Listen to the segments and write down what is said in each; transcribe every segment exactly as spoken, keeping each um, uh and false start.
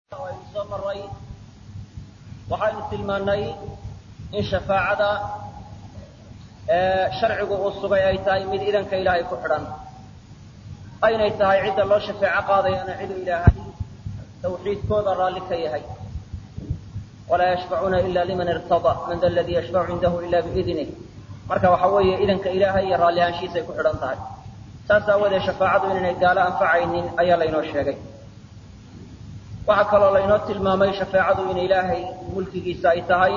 soo maray waxaan tilmaanay in shafaacada ee sharcigu uu sugay ay tahay mid idanka ilaahay ku xidhan aynay tahay cid loo shafaaco qaadayana cid ilaahay tawxiidkooda raali ka yahay wala yashfa'una illa liman irtada man dha alladhi yashfa'u indahu illa bi'idnihi marka waxa weeye idanka ilaahay iyo raali ahaanshiisa ku xidhan tahay taas aawada shafaacadu inay gaala anfacaynin ayaa la inoo sheegay waxa kaloo la inoo tilmaamay shafaacadu in ilaahay mulkigiisa ay tahay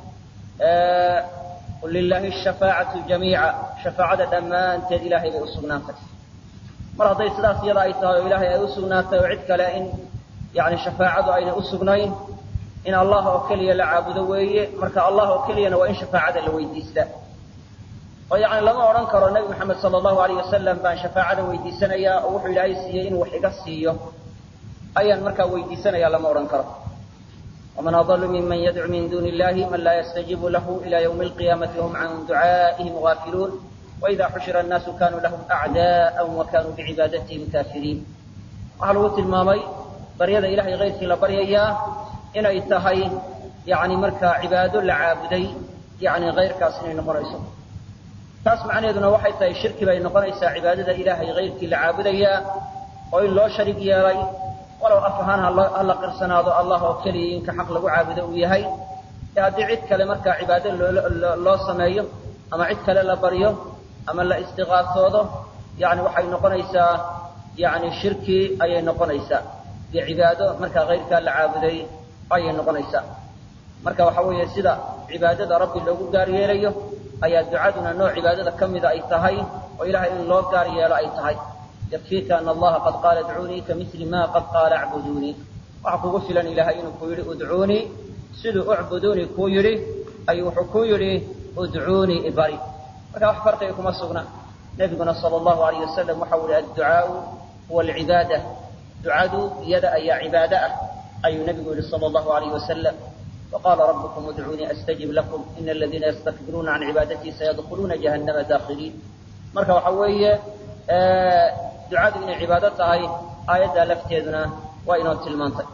ee lillahi ash-shafaa'atu jamii'a shafaacada dhammaanteed ilaahay bay u sugnaatay mar haday sidaas iyada ay tahay ilaahay ay u sugnaatay oo cid kale in yaani shafaacadu ayna u sugnayn in Allah oo kaliya la caabudo weeye marka Allah oo kaliyana waa in shafaacada la weydiistaa oo yaani lama oran karo nabi maxamed sallallahu alayhi wasallam baan shafaacada weydiisanaya oo wuxuu ilaahay siiyay in wax iga siiyo ayaan marka weydiisanaya lama oran karo ومن أضل ممن يدعو من دون الله من لا يستجيب له إلى يوم القيامة هم عن دعائهم غافلون وإذا حشر الناس كانوا لهم أعداء وكانوا بعبادتهم كافرين وحلوة المامي بريد إلهي غير كلا بريئيا إن إتهي يعني مركا عباد العابدي يعني غير كاسنين قريسا تاسمع عن يدنا وحيث الشرك بين قريسا عبادة إلهي غير كلا عابديا وإن لا شريك يا ري ولو أفهانها الله قرسنا الله وكلي إنك حق له عابده وياهي هذه عد كلمة عبادة الله سمايه أما عد كلمة بريه أما لا استغاثه يعني وحي نقنيسا يعني شركي أي نقنيسا بعبادة مركا غير كان عابدي أي نقنيسا مركا وحوي سيدا عبادة ربي لو قاري ليه أي دعادنا نوع عبادة كم إذا أيتهاي وإلهي إن الله قاري لا أيتهاي يكفيك أن الله قد قال ادعوني كمثل ما قد قال اعبدوني وعقو غفلا إلهي إنه كويري ادعوني سدو اعبدوني كويري أي وحكويري ادعوني إباري وكما فرقكم الصغنى نبينا صلى الله عليه وسلم وحول الدعاء هو العبادة دعاء يد أي عبادة أي نبي صلى الله عليه وسلم وقال ربكم ادعوني أستجب لكم إن الذين يستكبرون عن عبادتي سيدخلون جهنم داخلين مركا وحوية آه دعاء إن عبادتها آية لفتيدنا وإن تلمانتك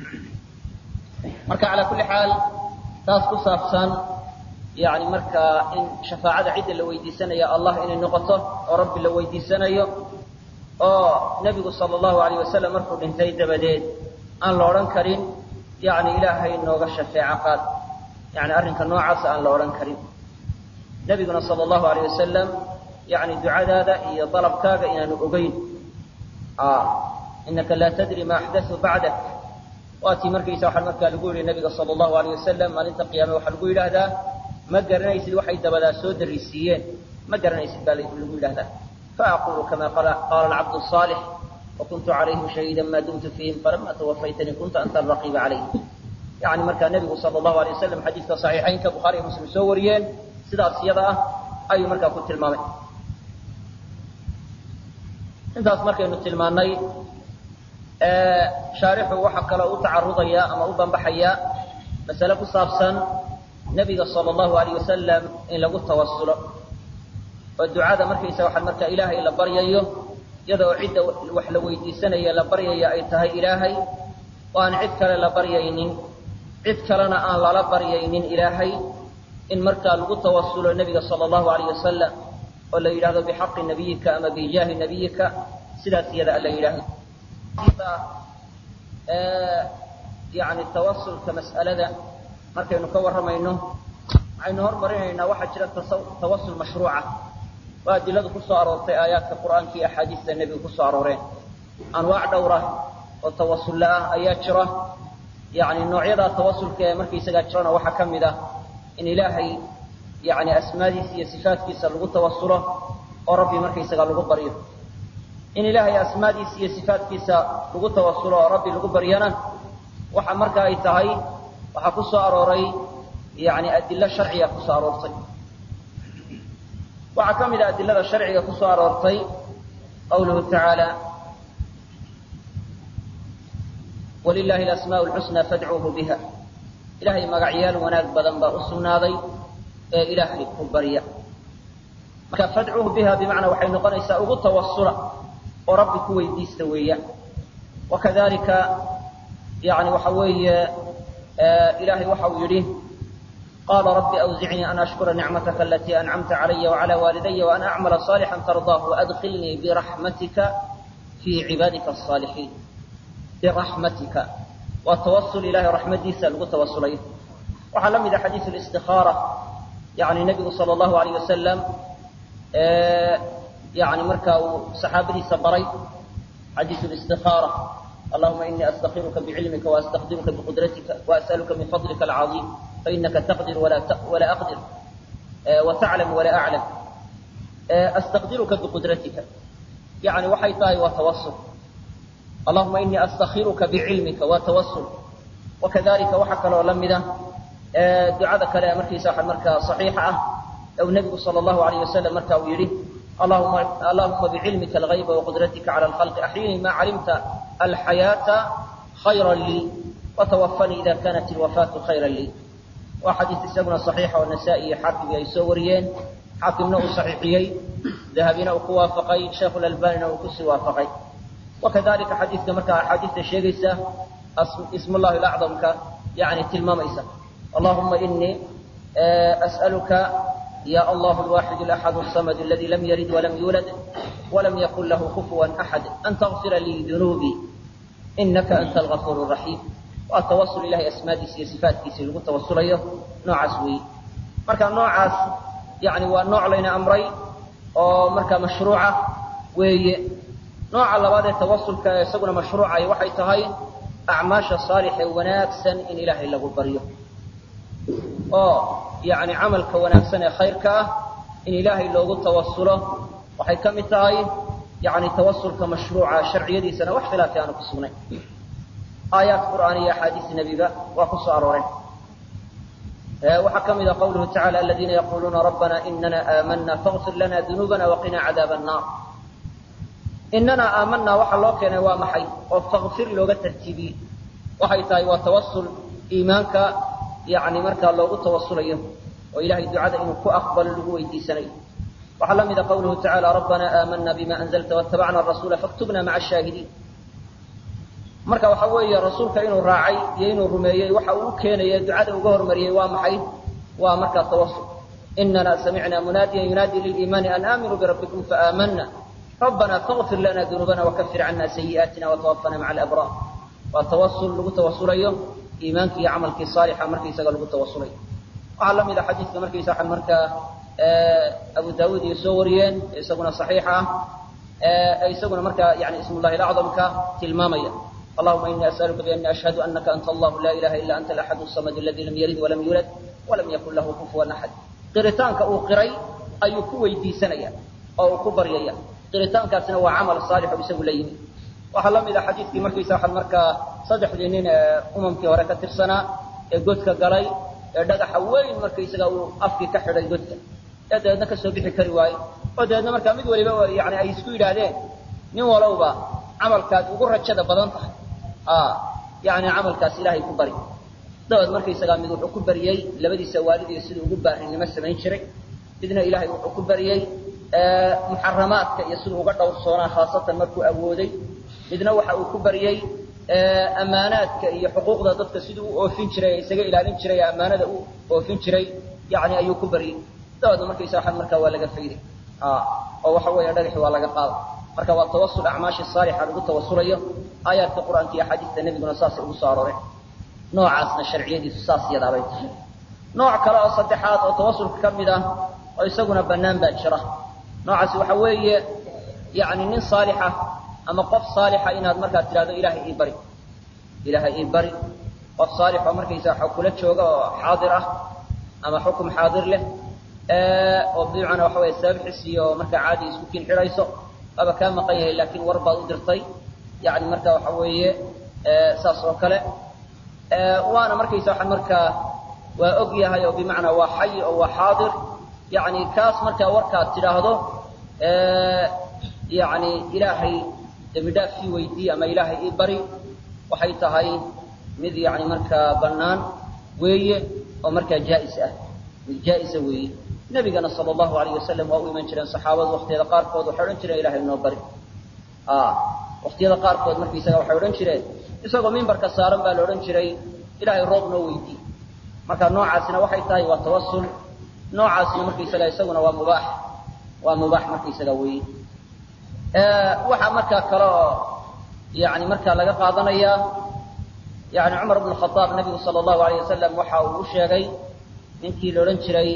مركا على كل حال تاسكو صافسان يعني مركا إن شفاعة عدة لو يدي سنة يا الله إن النقطة ورب لو يدي سنة يا آه نبي صلى الله عليه وسلم مركو انتهي دبدين أن لوران كريم يعني إلهي النوغ الشفاعة قال يعني أرنك النوع عسى أن لوران كريم نبينا صلى الله عليه وسلم يعني دعاء هذا هي طلب كاغا إن أبين آه إنك لا تدري ما أحدث بعدك واتي مركي سوحا مركا لقول النبي صلى الله عليه وسلم ما لنت قيامه وحلقول هذا ما قرنا يسد وحي تبدا سود الرسيين ما قرنا يسد بالقول هذا فأقول كما قال, قال العبد الصالح وكنت عليهم شهيدا ما دمت فيهم فلما توفيتني كنت أنت الرقيب عليهم يعني مركا النبي صلى الله عليه وسلم حديث صحيحين كبخاري ومسلم سوريين سيدا سيدا أي مركا كنت المامي intaas markaynu tilmaanay ee shaarixu waxa kale uu tacarudaya ama u banbaxaya mas'ala ku saabsan nabiga sallallahu alayhi wasallam in lagu tawassulo oo ducada markaysa waxa marka ilaahay la baryayo iyadoo cid wax la weydiisanayo la baryayo ay tahay ilaahay oo aan cid kale la baryaynin cid kalena aan la baryaynin ilaahay in marka lagu tawassulo nabiga sallallahu alayhi wasallam ولا يلاذ بحق نبيك أما بجاه نبيك سلاسي هذا ألا يلاذ آه يعني التوصل كمسألة ذا مركي نكور رمينه عينه مرينا واحد شرط توصل مشروعة وهذه لذو كسو أرورتي آيات القرآن في أحاديث النبي كسو أرورين أنواع دورة والتوصل لها آيات شرة يعني النوعية ذا التوصل كمركي سقات شرنا وحكم ذا إن إلهي يعني أسماء دي صفات كيس لغو توصله وربي مركي سغا لغو بريه إن إلهي أسماء دي صفات كيس لغو توصله وربي لغو بريانا وحا مركا أي تهي وحا كسو أروري يعني أدلة شرعية كسو أرورتي وحا كامل أدلة شرعية كسو أرورتي قوله تعالى ولله الأسماء الحسنى فادعوه بها إلهي مقعيال وناك بدنبا أسناضي إلهي كبرية فادعوه بها بمعنى وحي نقنيسا أغو توصلا وربك ويديستويا وكذلك يعني وحوي آه إلهي وحو يريه قال رب أوزعني أن أشكر نعمتك التي أنعمت علي وعلى والدي وأن أعمل صالحا ترضاه وأدخلني برحمتك في عبادك الصالحين. برحمتك والتوصل إلى رحمتي سألغو توصليه. وعلم إذا حديث الاستخارة يعني النبي صلى الله عليه وسلم آه يعني مركا صحابتي صبري حديث الاستخارة اللهم إني أستخيرك بعلمك وأستقدرك بقدرتك وأسألك من فضلك العظيم فإنك تقدر ولا ولا أقدر آه وتعلم ولا أعلم آه أستقدرك بقدرتك يعني وحيتاي وتوصل. اللهم إني أستخيرك بعلمك وتوصل. وكذلك وحكى له لم ذا آه دعاء كلام مركي ساحة مركا صحيحة أو النبي صلى الله عليه وسلم مركا ويريه اللهم اللهم بعلمك الغيب وقدرتك على الخلق أحيني ما علمت الحياة خيرا لي وتوفني إذا كانت الوفاة خيرا لي. وحديث السبنة صحيحة والنسائي حاكم يسوريين حاكم نو صحيحيين ذهبنا وكوافقين شيخ الألباني وكسي وافقين. وكذلك حديث كما حديث الشيخ اسم الله الأعظم يعني تلمام إيسا اللهم إني أسألك يا الله الواحد الأحد الصمد الذي لم يلد ولم يولد ولم يكن له كفوا أحد أن تغفر لي ذنوبي إنك أنت الغفور الرحيم. والتوصل إلهي أسماء دي صفات كيسي لغو توصل إيه نوع عسوي مركا نوع عس يعني والنوع لنا أمري أو مركا مشروعة وهي نوع على بعض التوصل كيسقنا مشروعة وحي تهي أعماش صالحة وناكسا إن إلهي لغو البريه أو يعني عمل كوناكسا خيرك إن إلهي لغو توصله وحي كم تهي يعني توصل كمشروعة شرعية دي سنة واختلاف يعني كسوني آيات قرآنية حديث النبي وقص أرورين. وحكم إذا قوله تعالى الذين يقولون ربنا إننا آمنا فاغفر لنا ذنوبنا وقنا عذاب النار. إننا آمنا وحلوكنا ومحي وفاغفر لغة ترتيبي وحي تاي وتوصل إيمانك يعني مركا لغة توصل إيه وإلهي دعاء إنك أقبل له ويدي سنة. وحلم إذا قوله تعالى ربنا آمنا بما أنزلت واتبعنا الرسول فاكتبنا مع الشاهدين. marka waxa weeye rasuulka inuu raacay iyo inuu rumeeyay waxa uu keenay ducada uga hormariyay waa maxay waa marka tawassul inna sami'na munadiyan yunadi lil iman an aminu bi rabbikum fa amanna rabbana faghfir lana dhunubana wa kaffir 'anna sayyi'atina wa tawaffana ma'al abrar. wa tawassul lagu tawassulayo iimaanka iyo amalka saalixa marka isaga lagu tawassulayo waxa la mid ah xadiiska marka isaga marka Abu Daawud iyo soo wariyeen isaguna saxiixa ee isaguna marka yani ismullahi al-a'zam ka tilmaamaya اللهم إني أسألك بأني أشهد أنك أنت الله لا إله إلا أنت الأحد الصمد الذي لم يلد ولم يولد ولم يكن له كفوا أحد. قريتانك أو قري أي كوي دي سنة أو كبرية قريتانك سنة وعمل صالح بسبب لين. وحلم إلى حديث في مركز ساحة المركة صدح لينين أمم في ورقة السنة جودك قري دقة حوالي المركز أو أفكي كحر الجودك هذا إنك سبيح كرواي وهذا إنك مركز مدولي يعني أي سكويل عليه نولو با عمل كاد وقرة شدة بدنته آه يعني عمل كاس إلهي كبري دود مركي سلام يقول كبريي لبدي سوالدي يسلو قبا إن ما سمعين شرك إذن إلهي كبريي آه محرمات يسلو قطع الصونا خاصة مركو أبودي إذن وحا كبريي آه أمانات كي حقوق ذا ضد سدو وفين شري سجى إلى لين شري أمانة وفين شري يعني أيو كبري دود مركي ساحة مركا ولا جفيري آه أو حوي يدري ولا جقال marka waa tawassul acmaash saalixa lagu tawassulayo aayaadka quraanka iyo xadiiska nabiga saas ugu soo arooray noocaasna sharciyadiisu saas yadaabay nooc kale oo saddexaad oo tawassulka kamid ah oo isaguna banaan baa jira noocaasi waxa weeye yaani nin saalixa ama qof saalixa inaad markaa tiraado ilaahay ii bari ilaahay ii bari qof saalix oo markiisa waxa kula jooga oo xaadir ah ama xukum xaadir leh ee oo biicana waxa weeye saabixisiyo marka caadi isku kin xirayso aba ka maqan yahay laakiin warba u dirtay yaani marka waxa weeye ee saas oo kale ee waana markiisa waxa marka waa og yahay oo bimaana waa xay oo waa xaadir yaani kaas marka warka tiraahdo ee yaani ilaahay damidaaf fi weydii ama ilaahay ii bari waxay tahay mid yaani marka banaan weeye oo marka jaa'is ah mid jaa'is weeye nabigana sallallahu alayhi wasallam waa u iman jireen saxaabada waqtiga qaar kood waxa oran jireen ilaahay noo bari ah waqtiyada qaarkood markiisaga waxay odhan jireen isagoo mimbarka saaran baa la odhan jiray ilaahay roob noo weydii marka noocaasina waxay tahay waa tawassul noocaasina markiisaga isaguna waa mubaax waa mubaax markiisaga weeye waxaa markaa kale oo yani markaa laga qaadanayaa yani cumar ibn khataab nabigu sala allahu alayh wasalam waxa uu u sheegay ninkii la odhan jiray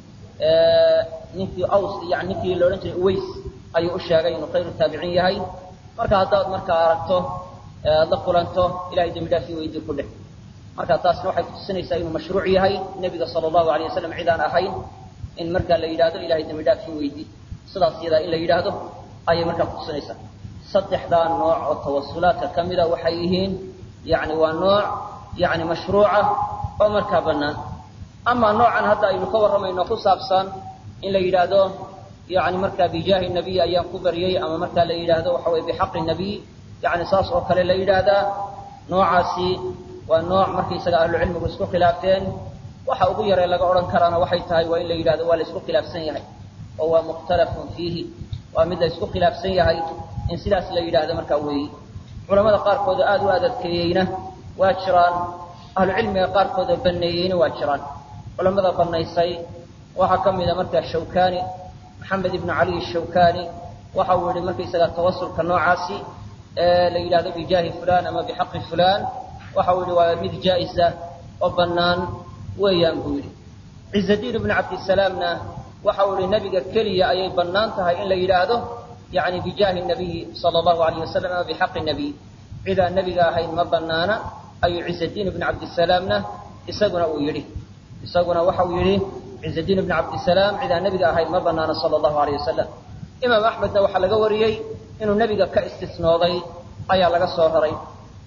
ninkii aws yani ninkii la odhan jiray uways ayuu u sheegay inuu khayru taabiciin yahay marka haddaad markaa aragto aad la kulanto ilahay dembi dhaaf ii weydii ku dheh marka taasna waxay kutusinaysaa inuu mashruuc yahay nebiga sala allahu alayh wasalam cid aan ahayn in markaa la yidhahdo ilahay dembi dhaaf ii weydii sidaas iyadaa in la yidhaahdo ayay markaa kutusinaysaa saddexdaa nooc oo tawasulaadka ka mida waxay yihiin yani waa nooc yani mashruuca oo markaa bannaan ama noocan hadda aynu ka warramayno ku saabsan in la yidhaahdo yani markaa bijaahi nabiy ayaan ku baryay ama markaa la yidhaahdo waxa weye bixaqi nabiy yani saas oo kale la yidhaahdaa noocaasi waa nooc markaysaga ahlucilmigu isku khilaafeen waxa ugu yaree laga odhan karaana waxay tahay waa in la yidhahdo waa la isku khilaafsan yahay oo waa mukhtalafun fiihi waa mid la isku khilaafsan yahay in sidaas la yidhaahdo markaa weeyi culamada qaarkood oo aad u adadkeeyeyna waa jiraan ahlucilmiga qaarkood oo baneeyeyna waa jiraan culamada banaysay waxaa ka mida markaa shawkani maxamed ibnu cali shawkani waxa uu yihi markaysaga tawasulka noocaasi la yidhahdo bijaahi fulan ama bixaqi fulan waxa uu yihi waa mid jaa-isa oo bannaan weeyaan buu yidhi ciزadiin ibnu cabdisalaamna waxa uu yihi nebiga keliya ayay bannaan tahay in la yidhaahdo yani bijaahi nabiyi sala allahu alayh wasalam ama bixaqi nabiy cidaan nebiga ahayn ma banaana ayuu ciزadiin ibnu cabdisalaamna isaguna uu yidhi isaguna waxa uu yidhi ciزadiin ibnu cabdisalaam cidaan nebiga ahayn ma banaana sala allahu alayh wasalam imaam axmedna waxaa laga wariyey inuu nebiga ka istisnooday ayaa laga soo raray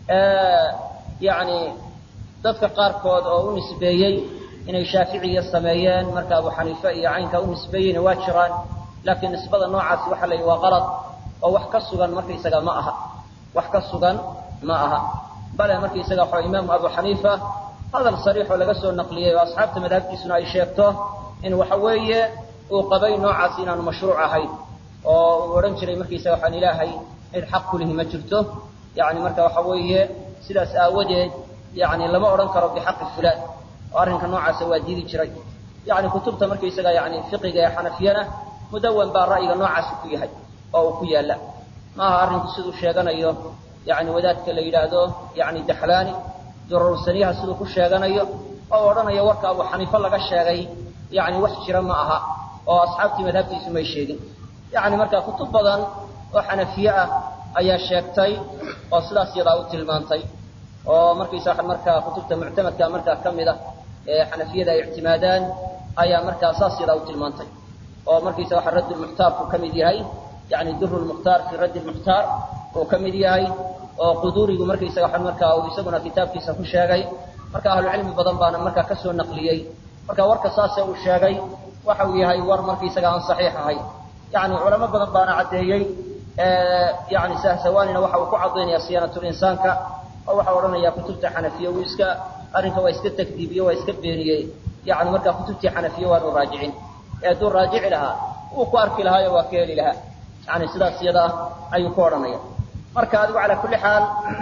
yani dadka qaarkood oo u nisbeeyey inay shaaficiya sameeyeen marka abu xaniife iyo caynkaa u nisbeeyeyna waa jiraan laakiin nisbada noocaasi waxa la yidhi waa qalad oo wax ka sugan markaysaga ma aha wax ka sugan ma aha bale markaysaga waxa imaamu abu xaniifa hadal sariixoo laga soo naqliyey oo asxaabta madhabtiisuna ay sheegto in waxa weeye uu qabay noocaasi inaanu mashruuc ahayn oo uu odhan jiray markaysaga waxaan ilaahay cid xaq ku lihi ma jirto yani marka waxa weeye sidaas aawadeed yani lama odhan karo bixaqi fulaan oo arrinka noocaasa waa diidi jiray yani kutubta markaysaga yani fiqiga ee xanafiyana mudawan baa ra'yiga noocaasi ku yahay oo uu ku yaalla maaha arrinku siduu sheeganayo yani wadaadka la yidhaahdo yani daxlaani durarusaniyaha siduu ku sheeganayo oo odhanayo warka abu xaniife laga sheegay yani wax jira ma aha oo asxaabtii madhabtiisu may sheegin yani marka kutub badan oo xanafiye ah ayaa sheegtay oo sidaas yadaa u tilmaantay oo markaysa markaa kutubta muctamadka markaa ka mid ah ee xanafiyada ay ictimaadaan ayaa markaa saas yadaa u tilmaantay oo markaysa waxa radd lmuxtaarku ka mid yahay yani duru lmukhtaar fi radd lmukhtaar uu ka mid yahay oo quduurigu markaysaga waxa markaa uu isaguna kitaabkiisa ku sheegay marka ahlu cilmi badan baana markaa ka soo naqliyey marka warka saasee uu sheegay waxa uu yahay war markaysaga aan saxiix ahay yani culamo badan baana caddeeyey yani sahsawanina waxa uu ku caddaynaya siyaanatulinsaanka oo waxa odhanaya kutubta xanafiye uu iska arrinka waa iska takdiibiye waa iska beeniyey yani markaa kutubtii xanafiye waanu raajicin ee hadduu raajici lahaa wuu ku arki lahaayo waa ka heli lahaa yani sidaas iyadaa ayuu ku odhanaya marka adigu calaa kulli xaal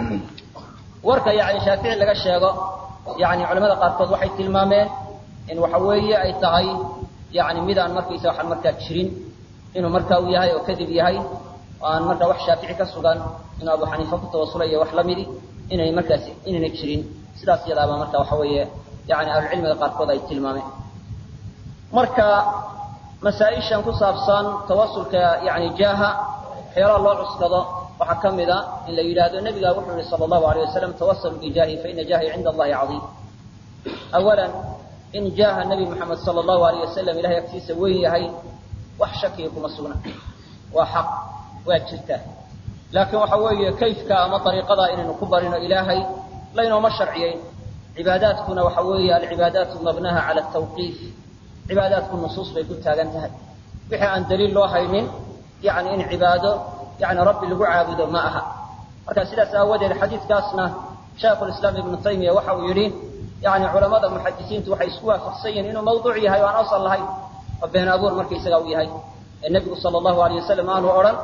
warka yani shaafici laga sheego yani culamada qaarkood waxay tilmaameen in waxa weeye ay tahay yani midaan markaysa waxaan markaa jirin inuu markaa uu yahay oo kadib yahay oo aan markaa wax shaafici ka sugan inuu abu xaniife ku tawasulayo wax lamidi inay markaasi inayna jirin sidaas iyadaaba marka waxa weeye yani ahlucilmiga qaarkood ay tilmaameen marka masaa-ishan ku saabsan tawasulka yani jaaha waxyaalaha loo cuskado waxaa ka mida in la yidhaahdo nebiga wuxuu yihi sala allahu alayh wasalam tawasaluu bijaahi faina jaahi cinda allahi cadiim awalan in jaaha nebi moxamed sala allahu alayh wasalam ilahay agtiisa weyn yahay wax shakiya kuma sugna waa xaq waa jirtaa laakiin waxa weeye kayfka ama ariiqada inaynu ku barino ilaahay laynooma sharciyeyn cibaadaadkuna waxa weeye alcibaadaatu mabnaha cala atawqiif cibaadaadku nusuus bay ku taagan tahay wixii aan daliil loo haynin yani in cibaado yani rabbi lagu caabudo ma aha marka sidaas aawadeed xadiidkaasna shaykhulislaam ibnu taymiya waxa uu yidhi yani culamada muxadisiintu waxay isku waafaqsan yihiin inuu mawduuc yahay o aan asal lahayn oo been abuur markaysaga uu yahay ee nebigu sala allahu alayh wasalam aanu odhan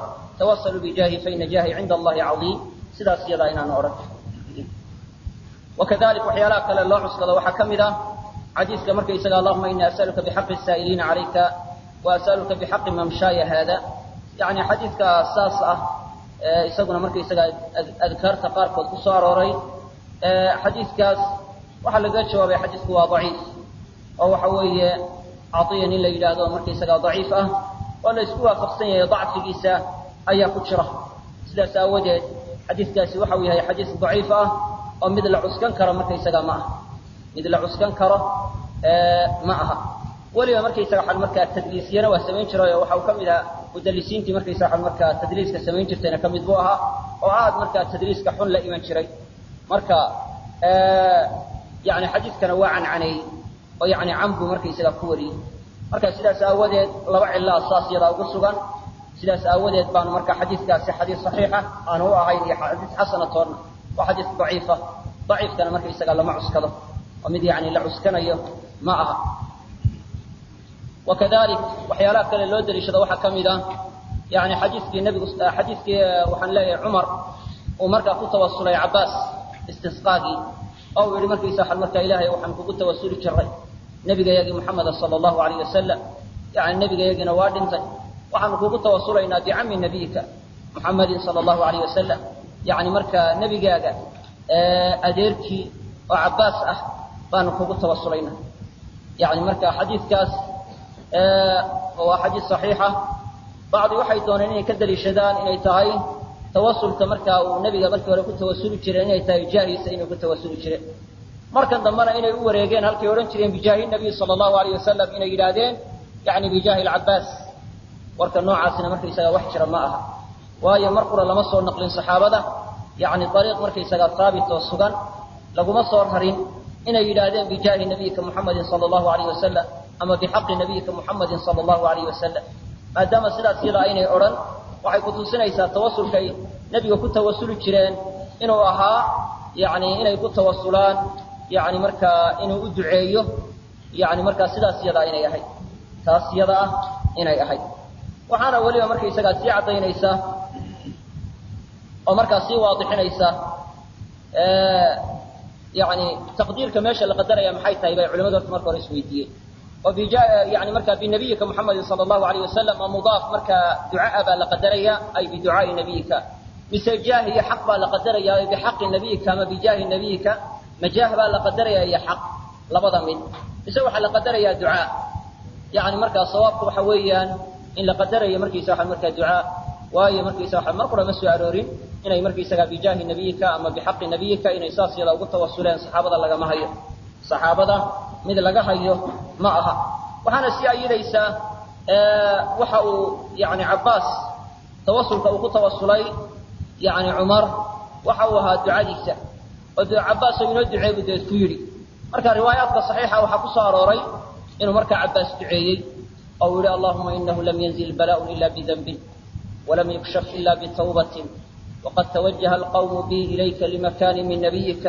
tawassalu bijaahi fa inna jaahi cinda allahi cadiim sidaas iyadaa inaan odhan wakadalik waxyaalaha kale loo cuskado waxaa ka mid ah xadiiska markaysaga allahuma ini as'aluka bixaqi saa'iliina calayka wa as'aluka bixaqi mamshaaya haada yani xadiidka saas ah isaguna markaysaga adkaarta qaarkood ku soo arooray xadiidkaas waxaa lagaga jawaabay xadiidku waa daciif oo waxa weeye caiya nin la yidhaahdo markaysaga daciif ah oo la isku waafaqsan yahay dacfigiisa ayaa ku jira sidaas aawadeed xadiidkaasi waxa uu yahay xadiis daciif ah oo mid la cuskan karo markaysaga ma aha mid la cuskan karo ma aha weliba markaysaga waxaan markaa tadliisiyana waa samayn jiray oo waxa uu ka mid ahaa mudallisiintii markaysaga waxaan markaa tadliiska samayn jirtayna ka mid buu ahaa oo aad markaa tadliiska xun la iman jiray marka yani xadiidkana waa cancaneeyey oo yani canbuu markaysaga ku wariyey marka sidaas aawadeed laba cilo asaas yadaa ugu sugan sidaas aawadeed baanu marka xadiidkaasi xadiis saxiixa aanu u ahayn iyo xadiis xasana toonna waa xadiis daciifa daciifkana markaysaga lama cuskado oo mid yani la cuskanayo ma aha wakadalik waxyaalaha kale loo daliishado waxaa ka mid ah yani xadiiskii nabigu xadiiskii waxaan leeyahay cumar uu markaa ku tawasulay cabbaas istisqaagii oo uu yihi markaysa waxaan markaa ilaahay waxaan kugu tawasuli jiray nebigayagii muxameda sala allahu alayh wasalam yani nebigayagiina waa dhintay waxaanu kugu tawasulaynaa bicami nabiyika muxamedin sala allahu alayh wasalam yani markaa nebigaaga adeerkii oo cabbaas ah baanu kugu tawasulaynaa yani marka xadiidkaas waa xadiis saxiixa bacdi waxay dooneen inay ka daliishadaan inay tahay tawasulka markaa uu nebiga markii hore ku tawasuli jireen inay tahay jaahiisa inuu ku tawasuli jireen markan dambena inay u wareegeen halkay odhan jireen bijaahi nabiy sala allahu alayh wasalam inay yidhaahdeen yani bijaahi alcabbaas warka noocaasina markaysaga wax jira ma aha waayo mar qura lama soo naqlin saxaabada yani ariiq markaysaga haabit oo sugan laguma soo rarin inay yidhaahdeen bijaahi nabiyika muxamedin sala allahu alayh wasalam ama bixaqi nabiyika muxamedin sala allahu alayh wasalam maadaama sidaas iyadaa aynay odhan waxay kutusinaysaa tawasulkay nebiga ku tawasuli jireen inuu ahaa yani inay ku tawasulaan yani markaa inuu u duceeyo yani markaa sidaas iyadaa inay ahayd taas iyada ah inay ahayd waxaana weliba markaysagaa sii caddaynaysa oo markaa sii waadixinaysa yani taqdiirka meesha la qadaraya maxay tahay bay culamadu horta marka hore isweydiiyeen oo yani markaa binabiyika muxamedin sala allahu alayh wasalam oo mudaaf markaa ducaa baa la qadaraya ay biducaai nabiyika mise jaah iyo xaq baa la qadaraya bixaqi nabiyika ama bijaahi nabiyika majaah baa la qadaraya iyo xaq labada mid mise waxaa la qadarayaa ducaa yani markaa sawaabku waxa weeyaan in la qadarayo markiisa waxa markaa ducaa waayo markiisa waxa mar qura ma soo aroorin inay markiisaga bijaahi nabiyika ama bixaqi nabiyika inay saas yada ugu tawasuleen saxaabada lagama hayo saxaabada mid laga hayo ma aha waxaana sii ayidaysaa waxa uu yani cabbaas tawasulka uu ku tawasulay yani cumar waxa uu ahaa ducadiisa oo cabbaas oo inoo duceey buu deed ku yidhi marka riwaayaadka saxiixa waxaa ku soo arooray inuu markaa cabbaas duceeyey oo uu yihi allahuma inahu lam yanzil bala'un ila bidanbin walam yukshaf ila bitawbatin waqad tawajaha alqawmu bi ilayka limakani min nabiyika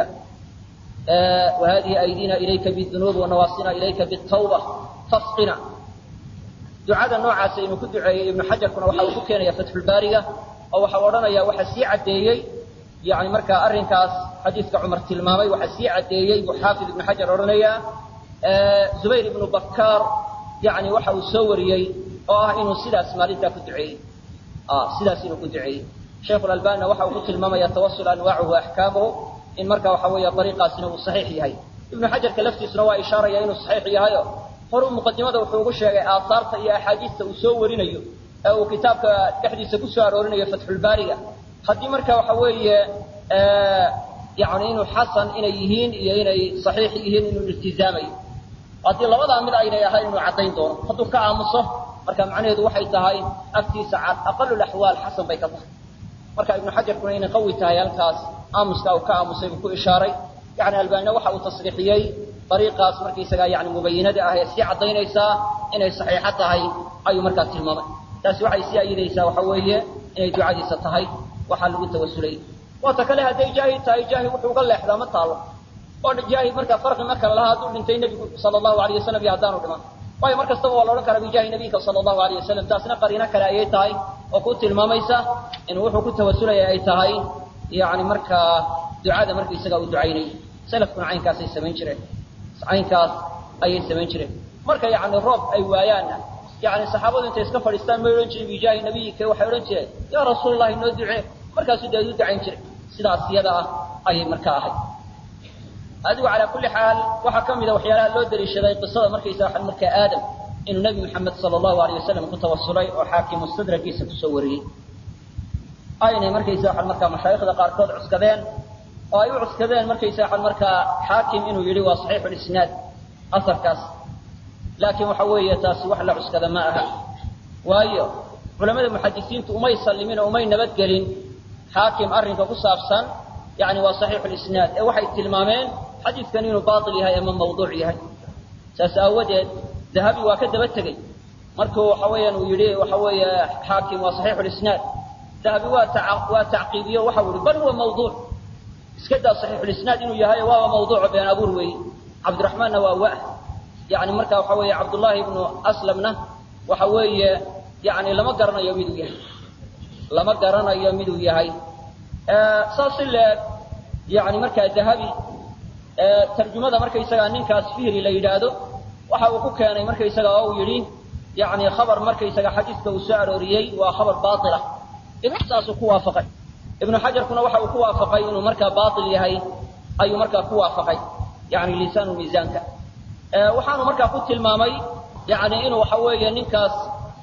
وهذه أيدينا إليك بالذنوب ونواصينا إليك بالتوبة فاسقنا دعاء النوع سينو كدعاء ابن حجر كنا وحاو كوكينا يا فتح البارية أو وحاورنا يا وحسيع الديي يعني مركا أرنكاس حديث عمر تلمامي وحسيع الديي وحافظ ابن حجر ورنيا آه زبير بن بكار يعني وحاو سوريي آه إنو سلاس مالتا كدعي آه سلاس إنو كدعي شيخ الألباني وحاو كتلمامي يتوصل أنواعه وأحكامه in marka waxa weeye dariiqaasina uu saxiix yahay ibn hajar kalaftiisna waa ishaaraya inuu saxiix yahay hor muqaddimada wuxuu ugu sheegay aasaarta iyo axaadiista uu soo warinayo ee uu kitaabka dhexdiisa ku soo aroorinayo fathul baariga hadii marka waxa weeye ee yaani inuu xasan inay yihiin iyo inay saxiix yihiin inuu iltizaamayo hadii labada mid ay yahay inuu cadeyn doono haduu ka aamuso marka macnaheedu waxay tahay agtiisa aqalul ahwaal xasan bay ka tahay marka ibn hajar kuna inay qawi tahay halkaas aamuska uu ka aamusay ku ishaaray yani albaana waxa uu tasriixiyay dariiqaas markiisaga yani mubayinada ah ee si cadeynaysa inay saxiix tahay ay markaa tilmaamay taasi waxay si ayidaysaa waxa weeye inay ducadiisa tahay waxa lagu tawasulay wata kale haday jaahi tahay jaahi wuxuu uga leexdaa ma taalo oo jaahi marka farqi marka la hadu dhintay nabiga sallallahu alayhi wasallam yaadaanu dhima way markasta waa loo kala bijaahi nabiga sallallahu alayhi wasallam taasna qariina kale ay tahay oo ku tilmaamaysa in wuxuu ku tawassulaya ay tahay yaani marka ducada markii isaga uu ducaynay salafkuna caynkaas ay sameyn jireen caynkaas ay sameyn jireen marka yaani roob ay waayaan yaani saxaabadu intay iska fadhiistaan ma oran jirin bijaahi nabiga waxay oran jireen ya rasuulullaahi noo ducee markaas uu deedu ducayn jiray sidaas iyada ah ay marka ahay adigu ala kulli xaal waxa kamida waxyaalaha loo dariishaday qisada markaysa waxa marka aadam inuu nabi maxamed sallallahu alayhi wasallam ku tawassulay oo xaakim mustadrakiisa ku soo wariyay ayna markaysa waxa marka mashaayikhda qaar kood cuskadeen oo ay u cuskadeen markaysa waxa marka xaakim inuu yiri waa sahih al-isnad asarkaas laakiin waxa weeye taasi wax la cuskada ma aha waayo culimada muhaddisiintu umay sallimin oo umay nabad gelin xaakim arrinka ku saabsan يعني وصحيح الإسناد وحي التلمامين حديث كان إنه باطل يهي أمام موضوع يهي سأسأودت ذهبي وكذب التقي مركو حويا ويليه وحويا حاكم وصحيح الإسناد ذهبي وتعقيبية وحول بل هو موضوع اسكدى صحيح الإسناد إنه يهي وهو موضوع بين أبو روي عبد الرحمن وواه يعني مركو حويا عبد الله بن أسلمنا وحويا يعني لما قرنا يميدو يهي لما قرنا يميدو يهي ساصل يعني مركز ذهبي ترجمة مركز يسقى نينكاس فيري لا يدادو waxa uu ku keenay markay isaga oo yiri yaani khabar markay isaga xadiiska uu soo arooriyay waa khabar baatil ah ibn saas ku waafaqay ibn hajar kuna waxa uu ku waafaqay inuu marka baatil yahay ayuu marka ku waafaqay yaani lisan miisanka ee waxaanu marka ku tilmaamay yaani inuu waxa weeye ninkaas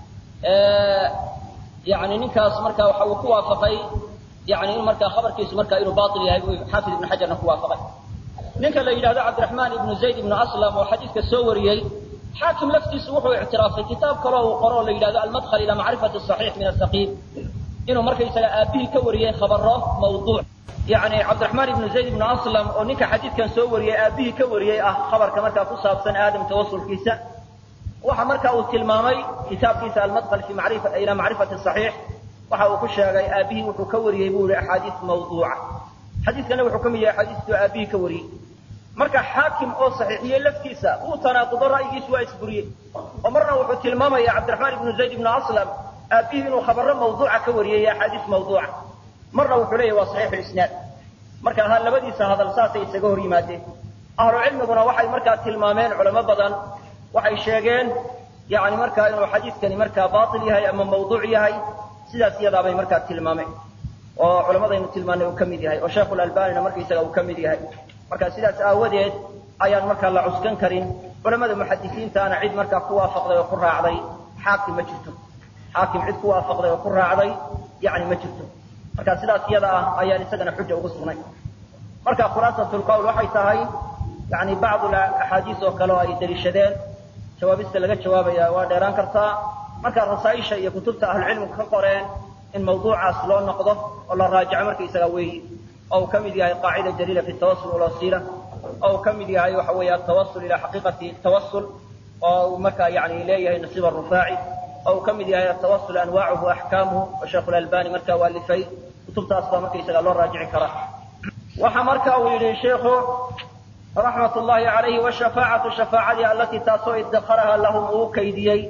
ee yaani ninkaas marka waxa uu ku waafaqay يعني إنه مركا خبر كيس مركا إنه باطل يهي حافظ ابن حجر نكوا فقط نك اللي يلاذ عبد الرحمن بن زيد بن أسلم وحديث كسوري حاكم لفتي سوحه اعتراف في كتاب قرأه وقرأه اللي يلاذ المدخل إلى معرفة الصحيح من السقيم إنه مركا يسأل أبيه كوري خبره موضوع يعني عبد الرحمن بن زيد بن أسلم ونك حديث كان سوري أبيه كوري أه خبر كمركا قصة سن آدم توصل كيسة وحمركا وتلمامي كتاب كيسة المدخل في معرفة إلى معرفة الصحيح waxa uu ku sheegay aabihi wuxuu ka wariyay buu ahadiis mawduuca xadiiskana wuxuu kamid yahay xadiiska aabihi ka wariyay marka xaakim oo saxiixiyay laftiisa uu tanaaqudo ra'yigiisu waa isburiyay oo marna wuxuu tilmaamay Abdurrahman ibn Zayd ibn Aslam aabihi inuu khabaro mawduuca ka wariyay ahadiis mawduuca marna wuxuu leeyahay waa sahih al-isnad marka hal labadiisa hadal saasay isaga hor yimaadeen ahlu cilmiguna waxay marka tilmaameen culimo badan waxay sheegeen yaani marka inuu xadiiskani marka baatil yahay ama mawduuc yahay sidaas iyada bay marka tilmaamay oo culimadaynu tilmaanay uu kamid yahay oo Sheekh al-Albani markii isaga uu kamid yahay marka sidaas aawadeed ayaan marka la cuskan karin culimada muhaddisiinta ana cid marka ku waafaqday oo ku raacday xaakim ma jirto xaakim cid ku waafaqday oo ku raacday yaani ma jirto marka sidaas iyada ah ayaan isagana xujo ugu sugnay marka khulaasatul qawl waxay tahay yaani baad al-ahadith oo kale ay dalishadeen jawaabista laga jawaabaya waa dheeraan kartaa marka rasaayisha iyo kutubta ahlul cilm ka qoreen in mawduucaas loo noqdo oo la raajico markii isaga weey oo kamid yahay qaacida jaliila fi tawassul wal wasila oo kamid yahay waxa weeye tawassul ila haqiqati tawassul oo marka yaani leeyahay nasiib ar-rufaa'i oo kamid yahay tawassul anwaa'uhu ahkamuhu wa Sheikh al-Albani marka walifay kutubtaas baa markii isaga loo raajici kara waxa marka uu yiri sheekhu rahmatullahi alayhi wa shafaa'atu shafaa'ati allati taasoo idkharaha lahum uu kaydiyay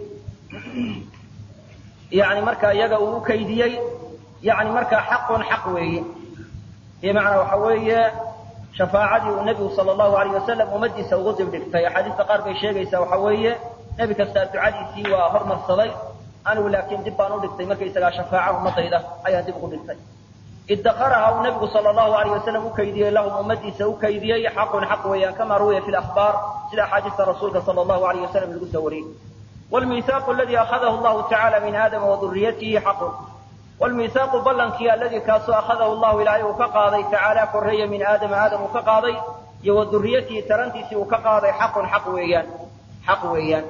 يعني مركا يجا وكيديي يعني مركا حق حق ويه بمعنى وحويه شفاعتي النبي صلى الله عليه وسلم ومدي سوغد بدك حديث قارب شيغيسا وحويه نبي كستا دعادي سي وا هرمر صلي انا ولكن دبانو دغتي markay isaga shafaaca umadayda ayaa dib ugu dhintay idkharaha النبي صلى الله عليه وسلم وكيديي له umadi soo kaydiyay حق حق ويه كما روي في الاخبار sida حديث رسولك صلى الله عليه وسلم lagu soo wariyay والميثاق الذي أخذه الله تعالى من آدم وذريته حق والميثاق بلنكي الذي كاسو أخذه الله إلهي وكقاضي تعالى كرية من آدم آدم وكقاضي وذريته ترنتيسي وكقاضي حق حق ويان حق ويان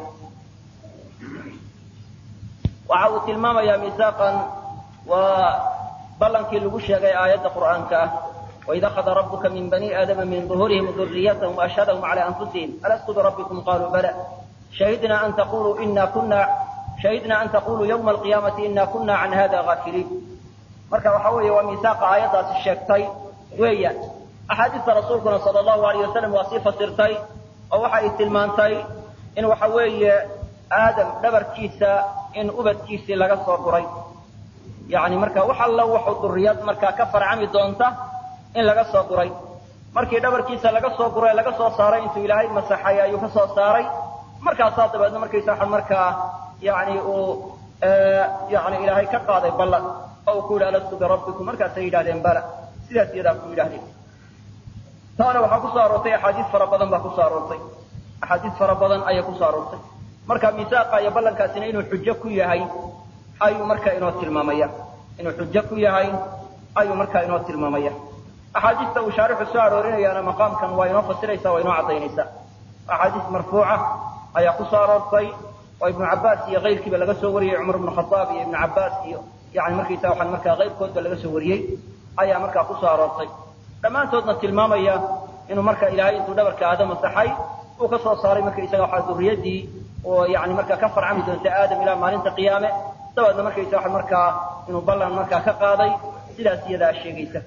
وعاوت المام يا ميثاقا وبلنكي لغشي آيات القرآن كاه وإذا أخذ ربك من بني آدم من ظهورهم ذريتهم وأشهدهم على أنفسهم ألست بربكم قالوا بلى شهدنا أن تقولوا إنا كنا شهدنا أن تقولوا يوم القيامة إنا كنا عن هذا غافلين مركب حوي وميثاق آيات الشيكتي ويا أحاديث رسولنا صلى الله عليه وسلم وصفة سرتي أو حي التلمانتي إن وحوي aadam dhabarkiisa in ubadkiisii laga soo guray yani marka wax alla wuxuu duriyad markaa ka farcami doonta in laga soo guray markii dhabarkiisa laga soo guray laga soo saaray intuu ilaahay masaxay ayuu ka soo saaray markaasaa dabeedna markaysa waxaan markaa yani uu yani ilaahay ka qaaday ballan oo uu ku yidhi alastu birabbikum markaasay yidhahdeen bala sidaas iyadaa ku yidhahdeen taana waxaa ku soo aroortay axaadiis fara badan baa ku soo aroortay axaadiis fara badan ayaa ku soo aroortay marka misaaqa iyo ballankaasina inuu xujo ku yahay ayuu markaa inoo tilmaamaya inuu xujo ku yahay ayuu markaa inoo tilmaamaya axaadiista uu shaarixu soo aroorinayaana maqaamkan waa inoo fasiraysaa waa inoo caddaynaysaa axaadiis marfuuca ayaa ku soo aroortay oo ibnu cabbaas iyo kayrkiiba laga soo wariyey cumar ibnu khadaab iyo ibnu cabbaas iyo yani markaysa waxaan markaa kayrkoodba laga soo wariyey ayaa markaa ku soo aroortay dhammaantoodna tilmaamaya inuu marka ilaahay intuu dhabarka aadam masaxay uu ka soo saaray markaysaga waxaa durriyaddii oo yani markaa ka farcami doonta aadam ilaa maalinta qiyaame dabeedna markaysa waxaan markaa inuu ballan markaa ka qaaday sidaas iyadaa sheegaysa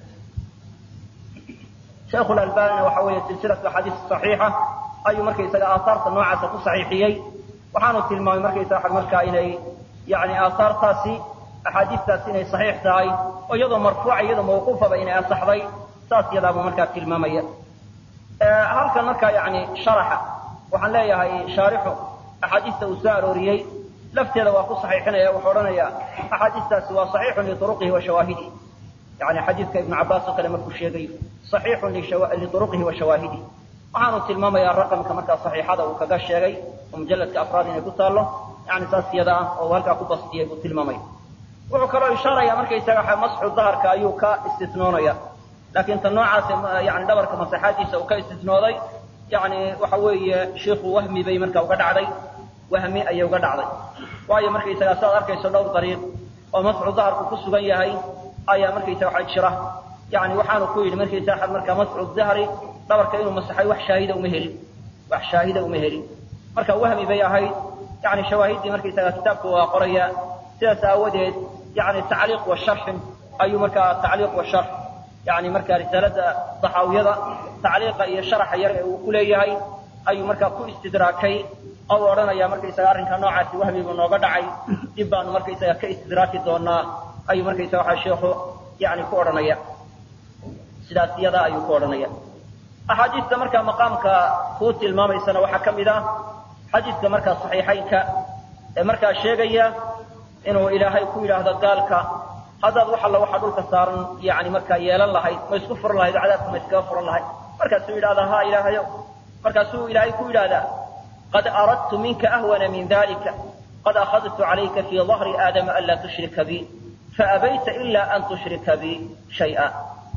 sheekhu lalbanina waxa weeye silsilatu axaadiis saxiixa ayuu markaysaga aahaarta noocaasa ku saxiixiyey waxaanu tilmaamay markaysa waxaan markaa inay yani aahaartaasi axaadiistaasi inay saxiix tahay oo iyadoo marfuuca iyadoo mawquufaba inay asaxday saas iyadaabuu markaa tilmaamaya halkan markaa yani sharaxa waxaan leeyahay shaarixu axaadiista uu soo arooriyey lafteeda waa ku saxiixinaya wuxuu odhanayaa axaadiistaasi waa saxiixun liuruqihi wa shawaahidihi yani xadiidka ibnu cabbaas oo kale markuu sheegayo saxiixun liuruqihi wa shawaahidihi waxaanu tilmaamayaa raqamka markaa saxiixada uu kaga sheegay oo mujalladka afraad inay ku taallo yani saas iyada ah oo halkaa ku bastiyay buu tilmaamaya wuxuu kaloo ishaaraya markaysaga masxu daharka ayuu ka istisnoonaya laakiin tan noocaas yani dhabarka masaxaadiisa uu ka istisnooday yani waxa weeye shiikhu wahmi bay markaa uga dhacday wahmi ayay uga dhacday waayo markaysaga saad arkayso dhowr dariiq oo masxu daharku ku sugan yahay ayaa markaysaga waxa jira yani waxaanu ku yidhi markaysaga markaa masxu dahri dhabarka inuu masaxay wax shaahida uma helin wax shaahida uma helin marka wahmi bay ahayd yani shawaahidii markaysaga kitaabku waa qoraya sidaas aawadeed yani tacliiq wa sharxin ayuu markaa tacliiq wa sharx yani markaa risaalada daxaawiyada tacliiqa iyo sharaxa yar ee uu ku leeyahay ayuu markaa ku istidraakay oo odhanaya markaysaga arrinka noocaasi wahmibu nooga dhacay dib baanu markaysaga ka istidraaki doonaa ayuu markaysaga waxaa sheekhu yani ku odhanaya sidaas iyada ayuu ku odhanaya axaadiista markaa maqaamka kuu tilmaamaysana waxaa ka mid ah xadiidka markaa saxiixaynka ee markaa sheegaya inuu ilaahay ku yidhaahdo gaalka haddaad wax alla waxa dhulka saaran yani markaa yeelan lahayd ma isku furan lahayd oo cadaabka ma iskaga furan lahayd markaasuu yidhahdaa ha ilaahayo markaasuu ilaahay ku yidhahdaa qad aradtu minka ahwana min dalika qad akhadtu calayka fii dahri aadama an laa tushrika bi faabayta ila an tushrika bi shaya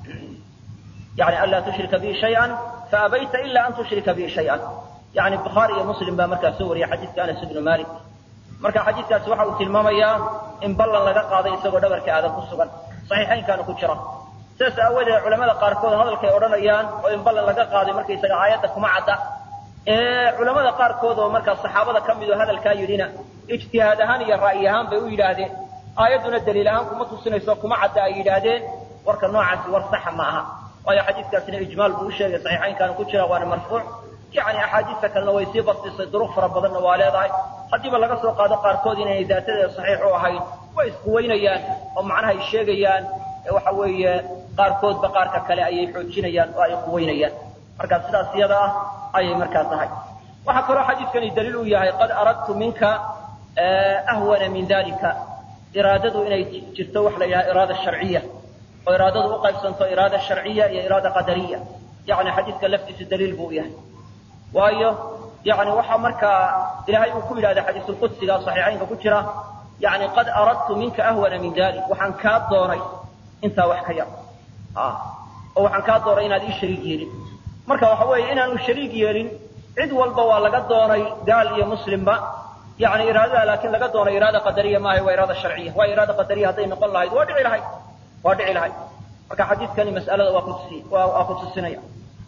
yani an laa tushrika bi shayan faabayta ila an tushrika bi shayan yani bukhaari iyo muslim baa markaa soo wariyay xadiidka anas ibnu malik marka xadiidkaasi waxa uu tilmaamayaa in ballan laga qaaday isagoo dhabarka aadan ku sugan saxiixaynkaana ku jira sidaas aawadeed culamada qaarkood hadalkay odhanayaan oo in ballan laga qaaday markaysaga aayadda kuma cadda ee culamada qaarkood oo markaa saxaabada ka mid oo hadalkaa yidhina ijtihaad ahaan iyo ra'yi ahaan bay u yidhaahdeen aayadduna daliil ahaan kuma tusinayso kuma cadda ay yidhaahdeen warka noocaasi war saxa ma aha waayo xadiidkaasina ijmaal buu u sheegay saxiixaynkaana ku jira waana marfuuc yani axaadiista kalena way sii bastisay duruq fara badanna waa leedahay haddiiba laga soo qaado qaarkood inaynay daatadeeda saxiix u ahayn way isquweynayaan oo macnaha ay sheegayaan waxa weeye qaarkoodba qaarka kale ayay xoojinayaan oo ay quweynayaan markaa sidaas iyada ah ayay markaa tahay waxaa kaloo xadiidkani daliil u yahay qad aradtu minka ahwana min dalika iraadadu inay jirto waxa la yidhaha iraada sharciya oo iraadadu u qaybsanto iraada sharciya iyo iraada qadariya yani xadiidka laftiisu daliil buu u yahay waayo yani waxaa markaa ilaahay uu ku yidhahda xadiisulqudsiga saxiixaynka ku jira yani qad aradtu minka ahwana min dalik waxaan kaa doonay intaa wax ka yar oo waxaan kaa doonay inaad ii shariig yeelin marka waxa weeye inaanu shariig yeelin cid walba waa laga doonay gaal iyo muslimba yani iraadada laakiin laga doonay iraada qadariya maaha waa iraada sharciya waa iraada qadariya hadday noqon lahayd waa dhici lahayd waa dhici lahayd marka xadiidkani mas'alada waa kutusi waa ku tusinaya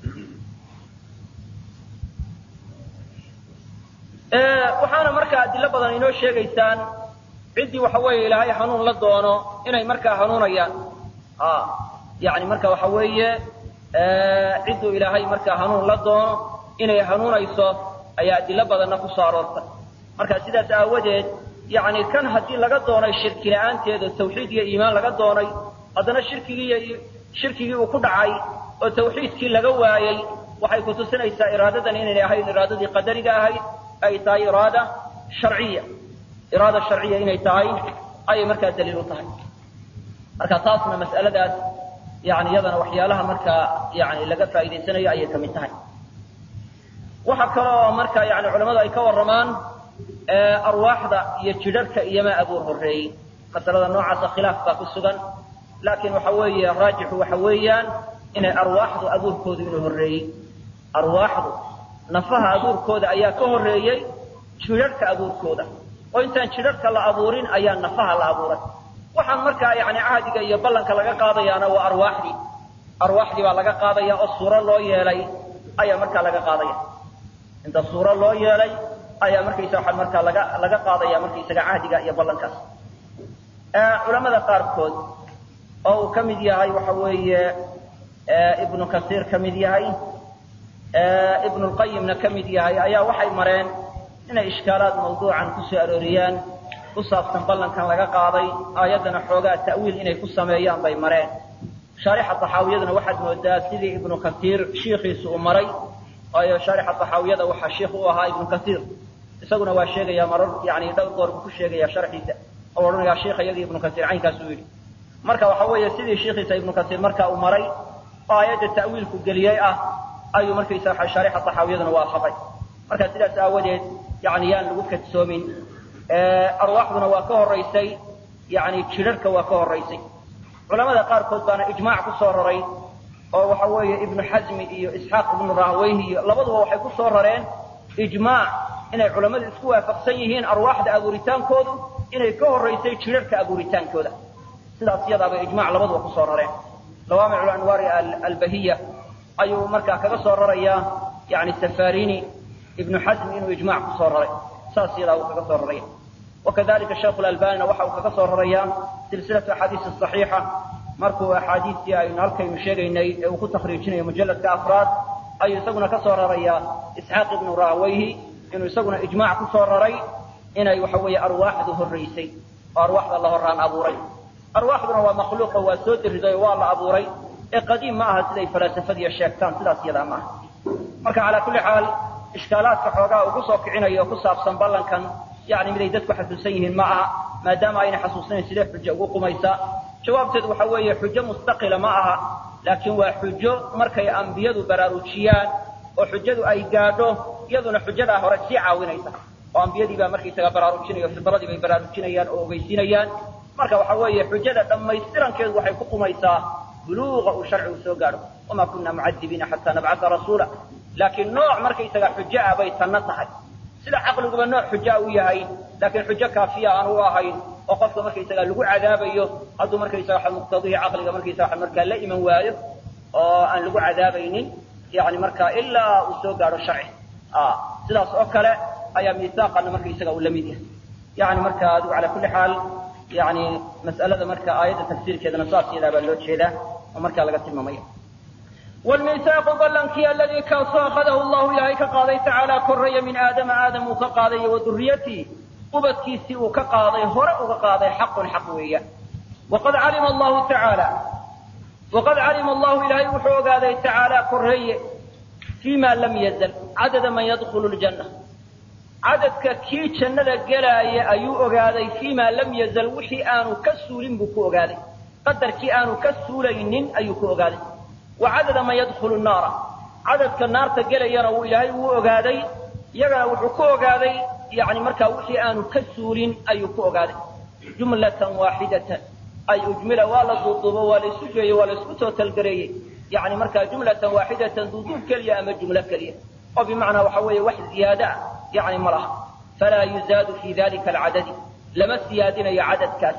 waxaana markaa adilo badan inoo sheegaysaan ciddii waxa weeye ilaahay hanuun la doono inay markaa hanuunayaan yani marka waxa weeye cidduu ilaahay markaa hanuun la doono inay hanuunayso ayaa adilo badanna ku soo aroortay marka sidaas aawadeed yani kan haddii laga doonay shirki la'aanteeda tawxiid iyo iimaan laga doonay haddana shirkigii shirkigii uu ku dhacay oo tawxiidkii laga waayey waxay ku tusinaysaa iraadadan inay ahayd iraadadii qadariga ahayd ay tahay iraada sharciya iraada sharciya inay tahay ayay markaa daliil u tahay marka taasna mas'aladaas yani iyadana waxyaalaha markaa yani laga faa'iidaysanayo ayay ka mid tahay waxa kale oo markaa yani culamadu ay ka warramaan arwaaxda iyo jidharka iyama abuur horreeyey masalada noocaasa khilaaf baa ku sugan laakiin waxa weeye raajixu waxa weeyaan inay arwaaxdu abuurkoodu inuu horreeyey arwaaxdu nafaha abuurkooda ayaa ka horreeyey jidharka abuurkooda oo intaan jidharka la abuurin ayaa nafaha la abuuray waxaan markaa yani cahdiga iyo ballanka laga qaadayaana waa arwaaxdii arwaaxdii baa laga qaadaya oo suuro loo yeelay ayaa markaa laga qaadaya inta suuro loo yeelay ayaa markaysa waxa markaa laga laga qaadaya markaysaga cahdiga iyo ballankaas culamada qaarkood oo uu ka mid yahay waxa weeye ibnu kasiir ka mid yahay ibnu lqayimna ka mid yahay ayaa waxay mareen inay ishkaalaad mawduucan ku soo arooriyaan ku saabsan ballankan laga qaaday aayaddana xoogaa ta'wiil inay ku sameeyaan bay mareen shaarixa taxaawiyaduna waxaad moodaa sidii ibnu kasiir shiikhiisu uu maray waayo shaarixa taxaawiyada waxaa shiikh u ahaa ibnu kasiir isaguna waa sheegaya marar yani dhowr goor buu ku sheegaya sharxiisa oo odhanayaa shiikha iyagii ibnu kasiir caynkaas uu yidhi marka waxa weeye sidii shiikhiisa ibnu kasiir markaa uu maray oo aayadda ta'wiilku geliyey ah ayuu markaysa waxa shaarixa taxaawiyaduna waafaqay marka sidaas aawadeed yani yaan lagu kadsoomin arwaaxduna waa ka horraysay yani jidharka waa ka horraysay culamada qaarkood baana ijmaac ku soo raray oo waxa weeye ibnu xasmi iyo isxaaq ibnu rahwayhi iyo labaduba waxay ku soo rareen ijmaac inay culammadu isku waafaqsan yihiin arwaaxda abuuritaankoodu inay ka horraysay jidharka abuuritaankooda sidaas iyadaabay ijmaac labaduba ku soo rareen lawaamicu anwaari albahiya ayuu markaa kaga soo rarayaa yani safarini ibnu xasmi inuu ijmaac ku soo raray saas iyadaa uu kaga soo raraya wakadalika sheekhu lalbanina waxa uu kaga soo rarayaa silsilatu axaadiis saxiixa markuu axaadiistii aynu halkaynu sheegaynay ee uu ku takhriijinayo mujalladka afraad ayuu isaguna ka soo rarayaa isxaaq ibnu rahwayhi inuu isaguna ijmaac ku soo raray inay waxa weeye arwaaxdu horraysay oo arwaaxda la horraan abuuray arwaaxduna waa makhluuqo waa soo diriday oo waa la abuuray ee qadiim ma aha siday falaasafadiiyo sheegtaan sidaas iyadaa ma aha marka calaa kulli xaal ishkaalaadka xoogaa ugu soo kicinayo ku saabsan ballankan yani miday dadku xasuusan yihiin ma aha maadaama ayna xasuusnayn sidee xujo ugu qumaysaa jawaabteedu waxa weeye xujo mustaqila ma aha laakiin waa xujo markay ambiyadu baraarujiyaan oo xujadu ay gaadho iyaduna xujadaa hore sii caawinaysa oo ambiyadii baa markaysaga baraarujinaya o fidradii bay baraarujinayaan oo ogeysiinayaan marka waxa weeye xujada dhammaystirankeedu waxay ku qumaysaa buluuqa uu sharcigu soo gaadho wamaa kunna mucadibiina xataa nabcata rasuula laakiin nooc markaysaga xujo ah bay tanna tahay sida caqliguba nooc xujo u yahay laakiin xujo kaafiya aan u ahayn oo qofka markaysaga lagu cadaabayo hadduu markaysaga muqtadihi caqliga markaysaga markaa la iman waayo oo aan lagu cadaabaynin yani markaa ilaa uu soo gaadho sharci sidaas oo kale ayaa miisaaqana markaysaga uu la mid yahay yani marka adigu calaa kulli xaal yani mas'alada marka aayadda tafsiirkeedana saas iyadaa baa loo jeedaa oo markaa laga tilmaamaya والميثاق بلنكي الذي كان أخذه الله إلهي كقاضي تعالى كري من آدم آدم وكقاضي وذريتي وبتكيسي وكقاضي هرأ وكقاضي حق حقوية وقد علم الله تعالى وقد علم الله إلهي وحوق هذا تعالى كري فيما لم يزل عدد من يدخل الجنة عدد كي جنة قلاي أيو أغاذي فيما لم يزل وحي آنو كسول بكو أغاذي قدر كي آنو كسولين أيو كو أغاذي وعدد ما يدخل النار عدد كالنار تقل يروا إلهي وأغاذي يغا وحكو أغاذي يعني مركا وحي آنو كسول أيو كو أغاذي جملة واحدة أي أجمل ولا ضدب ولا سجي ولا سكتو تلقري يعني مركا جملة واحدة ضدب كلية أما جملة كلية وبمعنى وحوي واحد زيادة يعني مرة فلا يزاد في ذلك العدد لما الزيادين يعدد كاس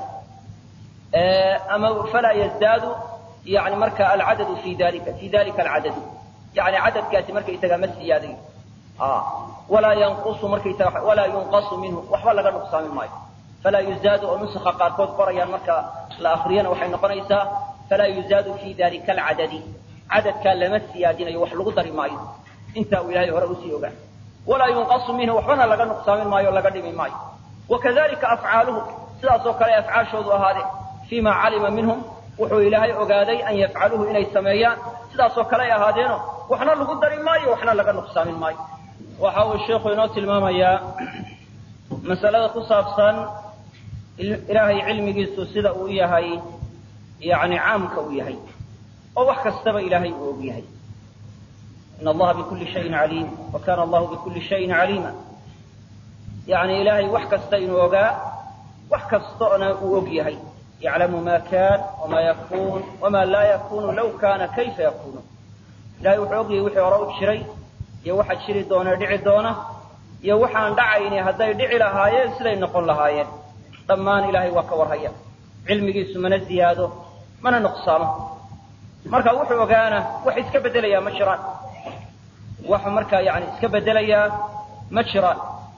أما فلا يزداد يعني مركا العدد في ذلك في ذلك العدد يعني عدد كاس مركا يتقام الزيادين آه ولا ينقص مركا ولا ينقص منه وحول لغا نقصان الماء فلا يزداد ونسخ قاركود قريا مركا الآخرين وحين قريسا فلا يزداد في ذلك العدد عدد كان لما الزيادين يوحل غضر ماء انت وإلهي هرأسي وقع walaa yunqasu minhu waxbana laga nuqsaamin maayo laga dhimi maayo wakadalika afcaaluhu sidaasoo kale afcaashoodu ahaadeen fiima calima minhum wuxuu ilaahay ogaaday an yafcaluhu inay sameeyaan sidaasoo kale ay ahaadeeno waxna lagu dari maayo waxna laga nuqsaamin maayo waxa uu sheekhu inoo tilmaamayaa masalada ku saabsan ilaahay cilmigiisu sida uu yahay yani caamka uu yahay oo wax kastaba ilaahay uu og yahay in allaha bikulli shayin caliim wa kana allahu bikulli shayin caliima yani ilaahay wax kasta inuu ogaa wax kastoona uu og yahay yaclamu ma kan wama yakun wama laa yakunu law kana kayfa yakunu ilahay wuxuu og yahay wixii hore u jiray iyo waxa jiri doona dhici doona iyo waxaan dhacayni hadday dhici lahaayeen siday noqon lahaayeen dhammaan ilaahay waa ka warhaya cilmigiisu mana ziyaado mana nuqsaamo marka wuxuu ogaana wax iska bedelayaa ma jiraan wax markaa yani iska bedelayaa ma jiraan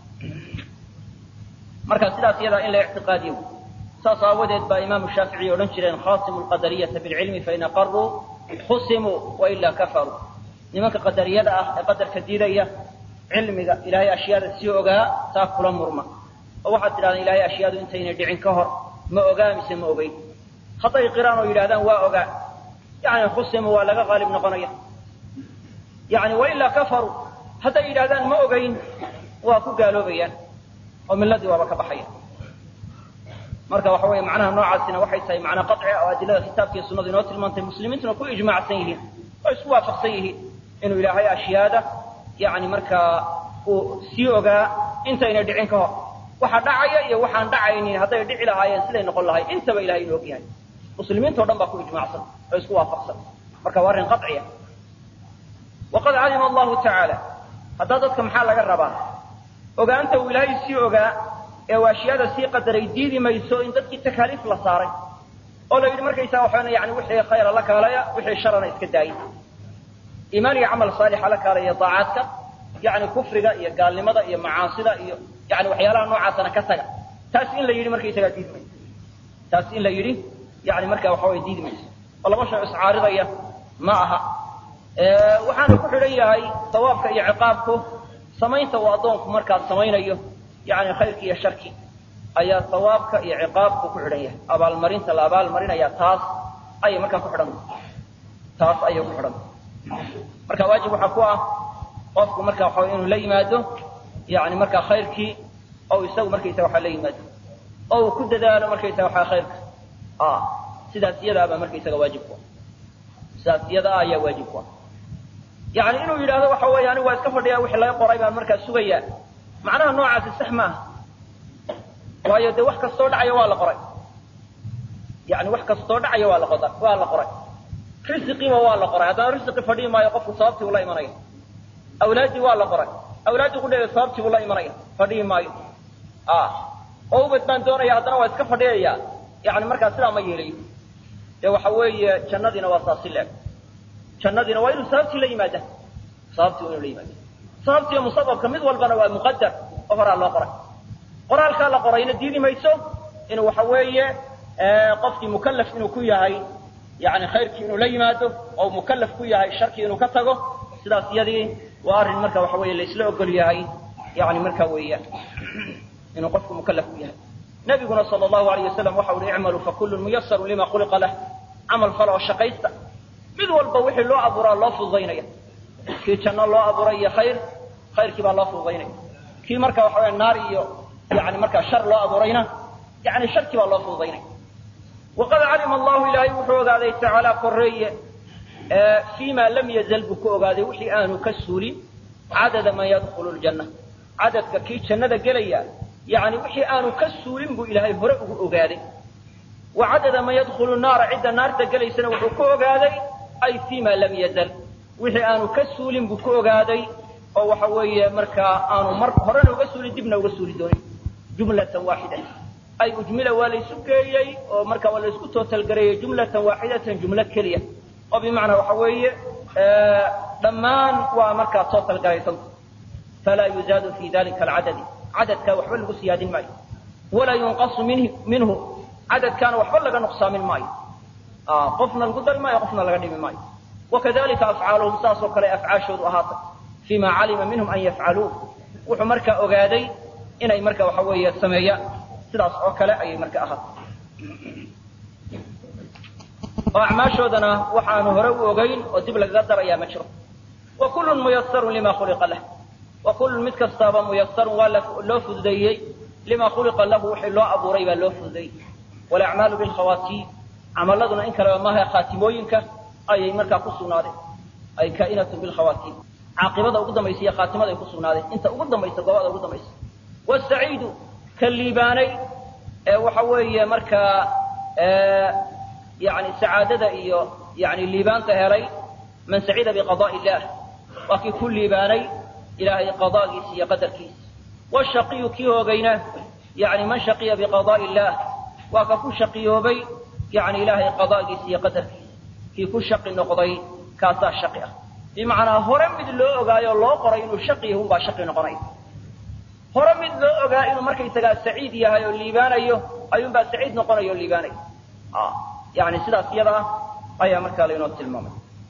marka sidaas iyada in la ictiqaadiyo saas aawadeed baa imaamu shaafici odhan jireen khasimu lqadariyata bilcilmi fain aqaruu khusimuu wailaa kafaruu nimanka qadariyada ah ee qadarka diidaya cilmiga ilaahay ashyaada sii ogaa taa kula murma oo waxaad tidhahdaan ilahay ashyaadu intaynay dhicin ka hor ma ogaa mise ma ogeyn hadday qiraan oo yidhahdaan waa ogaa yani khusimu waa laga qaalib noqonaya yani wailaa kafaruu hadday yidhahdaan ma ogeyn waa ku gaaloobayaan oo milladii waaba ka baxaya marka waxa weeye macnaha noocaasina waxay tahay macna qaطci oo adilada kitaabka iyo sunnadu inoo tilmaantay muslimiintuna ku ijmaacsan yihiin oo isku waafaqsan yihiin inuu ilaahay ashyaada yani markaa uu sii ogaa intayna dhicin ka hor waxa dhacaya iyo waxaan dhacaynin hadday dhici lahaayeen siday noqon lahay intaba ilahay inuu og yahay muslimiintao dhan baa ku ijmaacsan oo isku waafaqsan marka waa arrin qaطciya waqad calima allahu tacaala haddaa dadka maxaa laga rabaa ogaanta uu ilaahay sii ogaa ee uu ashyaada sii qadaray diidi mayso in dadkii takaaliif la saaray oo la yidhi markaysaa waxaana yani wixii khayra la kaalaya wixii sharana iska daayay iimaan iyo camal saalixa la kaalaya daacaadka yani kufriga iyo gaalnimada iyo macaasida iyo yani waxyaalaha noocaasana ka taga taas in la yidhi markaysagaa diidi mayso taas in la yidhi yani markaa waxa way diidi mayso oo laba shay iscaaridaya ma aha waxaana ku xidhan yahay sawaabka iyo ciqaabku samaynta uu addoonku markaas samaynayo yani khayrki iyo sharki ayaa sawaabka iyo ciqaabku ku xidhan yahay abaalmarinta la abaalmarinaya taas ayay markaa ku xidhan taas ayay ku xidhan marka waajib waxaa ku ah qofku marka waxa inuu la yimaado yani markaa khayrkii oo isagu markaysa waxa la yimaado oo uu ku dadaalo markaysa waxa khayrka ah sidaas iyadaaba markaysaga waajib ku sidaas iyada ayaa waajib ku yani inuu yidhaahdo waxa weeye anigu waa iska fadhiyaa wixii laga qoray baan markaa sugayaa macnaha noocaasi sax maaha waayo dee wax kastoo dhacaya waa la qoray yani wax kastoo dhacaya waa la qoda waa la qoray risiqiiba waa la qoray haddana risiqi fadhiyi maayo qofku sababtii uu la imanaya awlaaddii waa la qoray awlaaddii qudheeda sababtii uu la imanaya fadhiyi maayo ah oo ubad baan doonaya haddana waa iska fadhiyaya yani markaa sidaa ma yeelayo dee waxa weeye jannadiina waa saasi leeg jannadiina waa inuu sababtii la yimaada sababtii waa inuu la yimaada sababtii iyo musababka mid walbana waa muqadar oo horaa loo qoray qoraalkaa la qorayna diidi mayso inuu waxa weeye qofkii mukallaf inuu ku yahay yani khayrkii inuu la yimaado oo mukallaf ku yahay sharkii inuu ka tago sidaas iyadii waa arrin marka waxa weeye la isla ogol yahay yani marka weeyaan inuu qofku mukallaf ku yahay nabiguna sala allahu alayh wasalam waxa uhi icmaluu fakullun muyasarun lima khuliqa lah camal fala oo shaqaysta mid walba wixii loo abuuraa loo fududaynaya kii janno loo abuuray iyo khayr khayrkii baa loo fududaynaya kii marka waxa weya naar iyo yani markaa shar loo abuurayna yani sharkii baa loo fududaynaya waqad calima allahu ilaahay wuxuu ogaaday tacaala koreeye fiima lam yazal buu ku ogaaday wixii aanu ka suulin cadada man yadkhulu ljanna cadadka kii jannada gelaya yani wixii aanu ka suulin buu ilaahay hore ugu ogaaday wa cadada man yadkhulu naara cidda naarta gelaysana wuxuu ku ogaaday ay fiima lam yazal wixii aanu ka suulin buu ku ogaaday oo waxa weeye markaa aanu mar horena uga suulin dibna uga suuli doonin jumlatan waaxida ay ujmila waa laysu geeyey oo marka waa laysku tootalgareeyey jumlatan waaxidatan jumlo keliya oo bimacnaa waxa weeye dhammaan waa markaa tootal garaysanta falaa yuzaadu fi dalika alcadadi cadadkaa waxba lagu siyaadin maayo walaa yunqasu min minhu cadadkaana waxba laga nuqsaamin maayo qofna lagu dari maayo qofna laga dhimi maayo wakadalika afcaaluhum saasoo kale afcaashoodu ahaatay fima calima minhum an yafcaluu wuxuu markaa ogaaday inay marka waxa weeye sameeyaan sidaas oo kale ayay marka ahayd oo acmaashoodana waxaanu hore u ogayn oo dib lagaga darayaa ma jiro wa kullun muyassarun lima khuliqa lahu wa kullun mid kastaaba muyassarun waa loo fududeeyey lima khuliqa lahu wixii loo abuuray baa loo fududeeyey walacmaalu bilkhawaatiim camaladuna in kaleba maaha khaatimooyinka ayay markaa ku sugnaadeen ay kaa'inatun bilkhawaatiim caaqibada ugu dambaysa iyo khaatimada ay ku sugnaadeen inta ugu dambaysa goobada ugu dambaysa wasaciidu ka liibaanay ee waxa weeye markaa يعني سعادة إيو يعني الليبان تهري من سعيد بقضاء الله وكي كل ليباني إلهي قضاء كيس قدر كيس والشقي كيو بينه يعني من شقي بقضاء الله وكي شقي بي يعني إلهي قضاء كيس قدر كيس كي كل شقي نقضي كاسا شقيا بمعنى هرم من الله أغاية الله قرأي إنه شقي هم بشقي نقضي هرم من الله أغاية إنه مركي تقال سعيد يهايو الليبان أيوه أيوه با سعيد نقضي الليباني آه يعني سيدا سيدا أي مركا لينوت المؤمن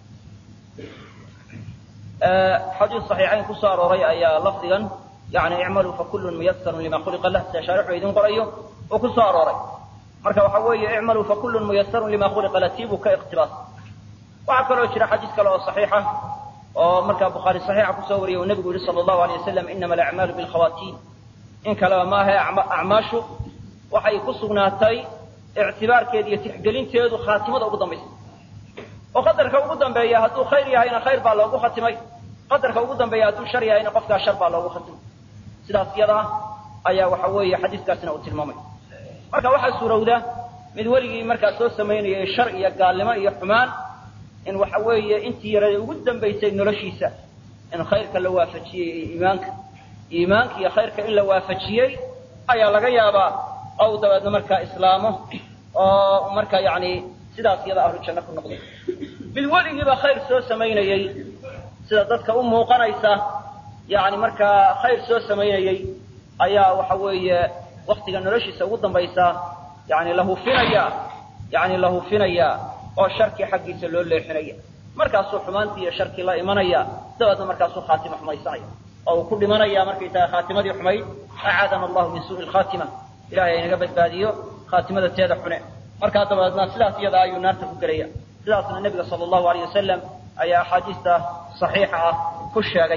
أه حديث صحيحين كسار ورأي أي لفظا يعني اعملوا فكل ميسر لما خلق له سيشارح ويدون قرأيه وكسار ورأي مركا وحوية اعملوا فكل ميسر لما خلق له تيبوا كاقتباس وعكروا يشرح حديث كلا صحيحة ومركا بخاري صحيحة كسوري والنبي صلى الله عليه وسلم إنما الأعمال بالخواتيم إن كلا ما هي أعماشه وحي كسغناتي اعتبارkeed iyo tixgelinteedu khaatimada ugu dambaysa oo qadarka ugu dambeeya haduu khayr yahayna khayr baa loogu khatimay qadarka ugu dambeeya haduu shar yahayna qofka shar baa loogu khatimay sidaas iyada ayaa waxa weeye xadiiskaasina uu tilmaamay marka waxa suurowda mid waligi marka soo sameeyay shar iyo gaalnimo iyo xumaan in waxa weeye intii yaray ugu dambeysay noloshiisa in khayrka la waafajiyay iimaanka iimaanka iyo khayrka in la waafajiyay ayaa laga yaabaa أو دبنا مركا إسلامه أو مركا يعني سيدا سيدا أهل الجنة في النقضي بالولي يبقى خير سو سمين يي سيدا ضدك أمه قنيسة يعني مركا خير سو سمين يي أيا وحوي وقت كان رشي سودا بيسا يعني له فينيا يعني له فينيا أو شركي حقي سلول لي حنيا مركا سو حمانتي شركي لا إيمانيا دبنا مركا سو خاتمة حميصايا أو كل منيا مركا خاتمة حمي أعاذنا الله من سوء الخاتمة إلهي نقبل باديو خاتمة تيدا حنين مركا دبنا سلاس يدا أيو نارت فقرية سلاس النبي صلى الله عليه وسلم أي أحاديث صحيحة كشاقي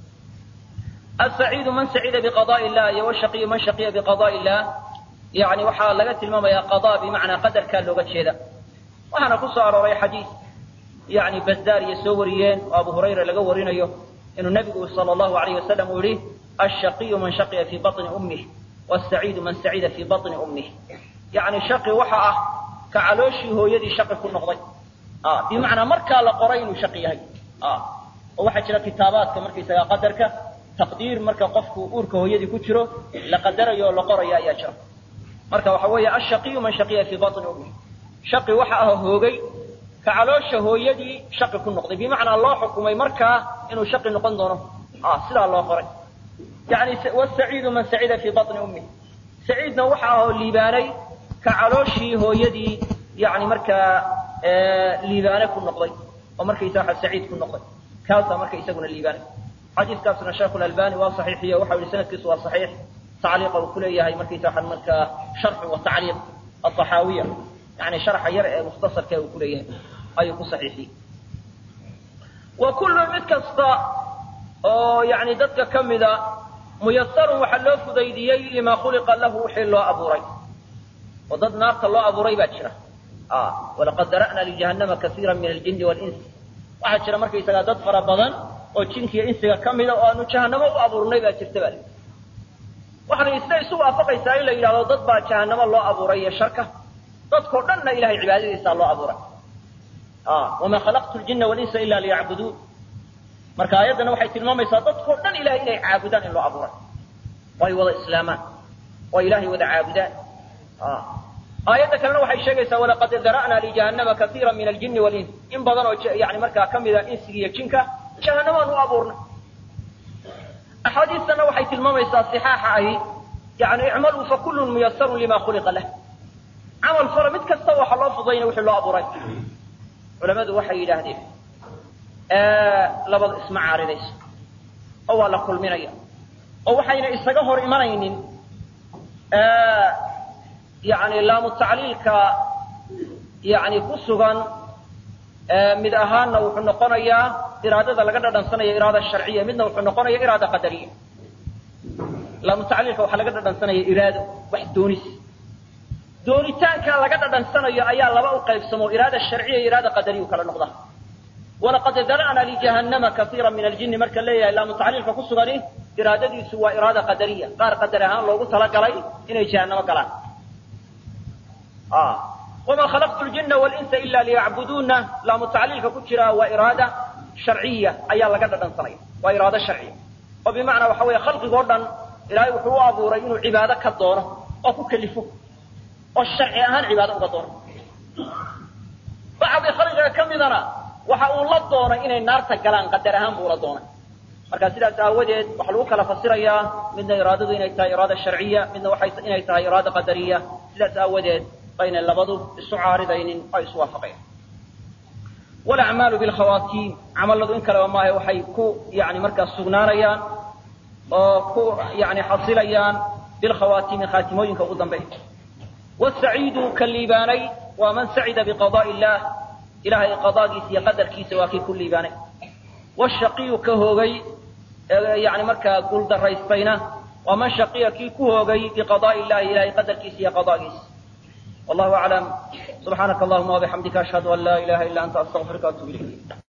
السعيد من سعيد بقضاء الله والشقي من شقي بقضاء الله يعني وحا لقت الماما يا قضاء بمعنى قدر كان لغة شيدا وأنا قصار رأي حديث يعني بزار يسوريين وأبو هريرة لقورين أيوه إنه النبي صلى الله عليه وسلم يقول الشقي من شقي في بطن أمه والسعيد من سعيد في بطن أمه يعني شقي وحا كعلوشي هو يدي شقي كل نقضي آه بمعنى مركا لقرين شقي هاي آه وواحد شرا كتابات كمركي سيا قدرك تقدير مركا قفك أورك هو يدي كتشرو لقدر يو لقرى يا يا مركا وحوية الشقي من شقي في بطن أمه شقي وحا هوغي كعلوشي هو يدي شقي كل نقضي بمعنى الله حكمي مركا إنه شقي نقندونه آه سلا الله قرين يعني والسعيد من سعيد في بطن أمه سعيد نوحه الليباني كعلوشي هو يدي يعني مركا آه ليباني كل نقضي ومركا يساحة سعيد كل نقضي كاسا مركا يساقنا الليباني حديث كاسنا الشيخ الألباني وصحيحية وحاول سنة كسوة صحيح تعليق وكلية هي مركا يساحة مركا شرح وتعليق الطحاوية يعني شرح يرأي مختصر كوكلية أي صحيحي وكل متكسطا أو يعني دتك كم ذا ميسر وحلو فديديي لما خلق له حل أبو ري وضد نار الله أبو ري باتشرة آه ولقد ذرأنا لجهنم كثيرا من الجن والإنس واحد شرا مركي سجادات فربضان وجنك إنس كم ذا وأنو جهنم وأبو ري باتشرة بالي واحد يستوي سوء فقي سائل إلى ضد با جهنم الله أبو ري الشركة ضد كردنا إله عبادة يسال الله أبو ري آه وما خلقت الجن والإنس إلا ليعبدون marka ayadana waxay tilmaamaysaa dadkoo dhan ilaahay inay caabudaan in loo abuuray way wada islaamaan way ilaahay wada caabudaan ah ayada kalena waxay sheegaysaa wala qad dara'na li jahannama kathiran min al-jinni wal ins in badan oo yaani marka kamida insiga iyo jinka jahannama uu abuurna ahadiisana waxay tilmaamaysaa sihaaha ay yaani i'malu fa kullun muyassarun lima khuliqa lahu amal fara mid kasta waxa loo fudayna wixii loo abuuray culimadu waxay yiraahdeen آه لبض اسمع عارضيس أو على كل منيا oo waxayna isaga hor imanaynin yani laamu tacliilka yani ku sugan mid ahaanna wuxuu noqonayaa iraadada laga dhadhansanaya iraada sharciya midna wuxuu noqonaya iraada qadariya laamu tacliilka waxaa laga dhadhansanaya iraado wax doonis doonitaanka laga dhadhansanayo ayaa laba u qaybsamo iraada sharciya iyo iraada qadariya kala noqda walaqad dara'na li jahannama kaseeran min al-jinn marka leeyahay laamu tacliilka ku sugani iraadadiisu waa iraada qadariya qaar qadar ahaan loogu talagalay inay jahannama galaan ah wama khalaqtu al-jinna wal-insa illa liya'buduna laamu tacliilka ku jira waa iraada sharciya ayaa laga dhadhansanaya waa iraada sharciya oo bimaana waxa weeye khalqigo dhan ilaahay wuxuu u abuuray inuu cibaado ka doono oo ku kalifo oo sharci ahaan cibaado uga doono bacdi khalqiga kamidana waxa uu la doonay inay naarta galaan qadar ahaan buu la doonay marka sidaas aawadeed waxa lagu kala fasirayaa midna iraadadu inay tahay iraada sharciya midna waxay inay tahay iraada qadariya sidaas aawadeed bayna labadu isu caaridaynin ay isu waafaqeen wal a'malu bil khawatim amaladu in kala ma waxay ku yaani marka sugnaanayaan oo ku yaani xasilayaan bil khawatim khatimooyinka ugu dambeeyay والسعيد كالليباني ومن سعد بقضاء الله إلهي قضاء في قدر سواكي كل ليباني والشقي كهوغي يعني مركا قلد الرئيس بينه ومن شقي كي كهوغي بقضاء الله إلهي قدر كيسي قضاء والله أعلم سبحانك اللهم وبحمدك أشهد أن لا إله إلا أنت أستغفرك وأتوب إليك